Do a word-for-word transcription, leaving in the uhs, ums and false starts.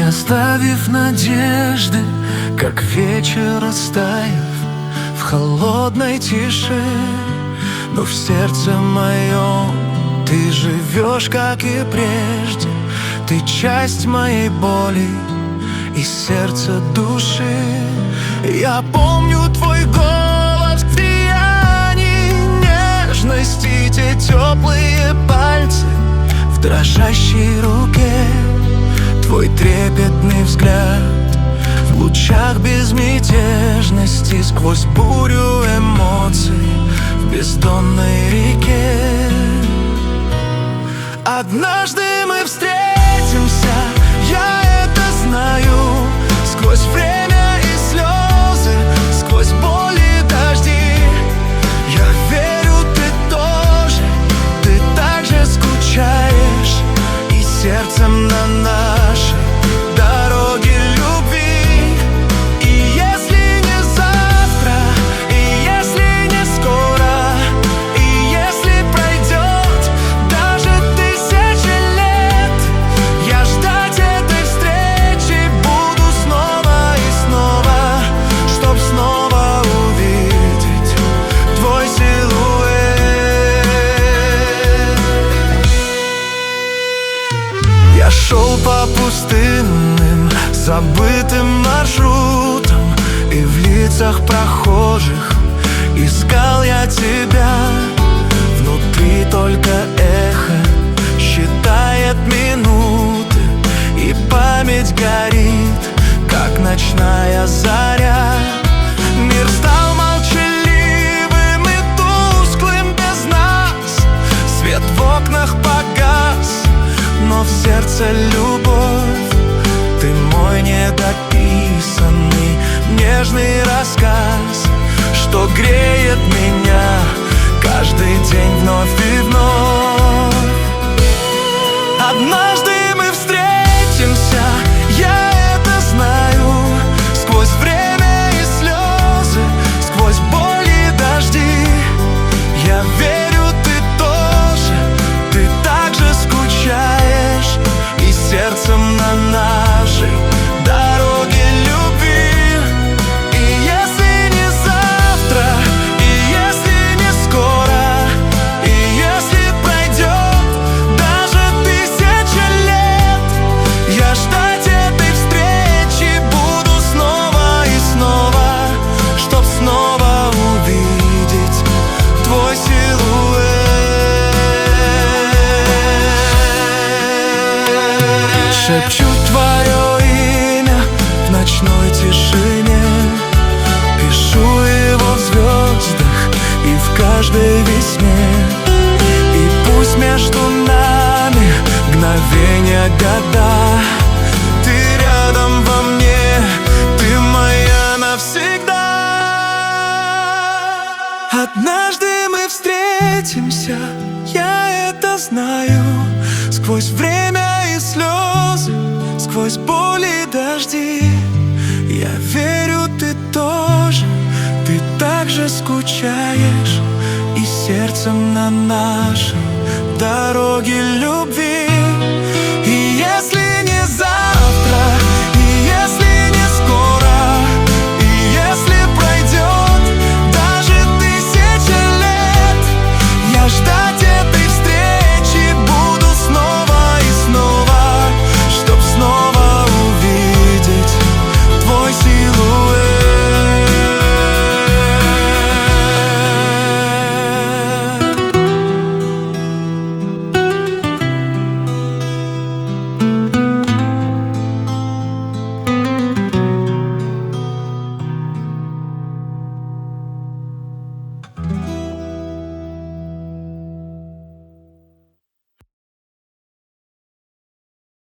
оставив надежды, как вечер растаяв в холодной тиши. Но в сердце моем ты живешь, как и прежде. Ты часть моей боли и сердца души. Я помню твой голос в сиянии нежности, те теплые пальцы в дрожащей руке, твой трепетный взгляд в лучах безмятежности, сквозь бурю эмоций в бездонной реке. Однажды мы встретимся, я это знаю, сквозь время и слезы, сквозь боль и дожди. Я верю, ты тоже, ты так же скучаешь и сердцем на нашей дороге любви. И если не завтра, и если не скоро, и если пройдет даже тысячи лет, я ждать этой встречи буду снова и снова, чтоб снова увидеть твой силуэт. Я шел по пустынным, забытым маршрутам, и в лицах прохожих искал я тебя. Внутри только эхо считает минуты, и память горит, как ночная заря. Мир стал молчаливым и тусклым без нас, свет в окнах погас, но в сердце любовь. Ты мой недописанный нежный рассказ, что греет меня каждый день вновь и вновь. Однажды мы встретимся, я это знаю, сквозь время и слезы, сквозь боль и дожди. Я верю, ты тоже, ты так же скучаешь и сердцем на нашей дороге любви. И если не завтра, и если не скоро, и если пройдет даже тысяча лет, я ждать этой встречи буду снова и снова, чтоб снова увидеть твой силуэт. Шепчу твое имя в ночной тишине, пишу его в звездах и в каждой весне. И пусть между нами мгновения года, ты рядом во мне, ты моя навсегда. Однажды мы встретимся, я это знаю, сквозь время и слезы, сквозь боль и дожди. Я верю, ты тоже, ты так же скучаешь и сердцем на нашей дороге любви.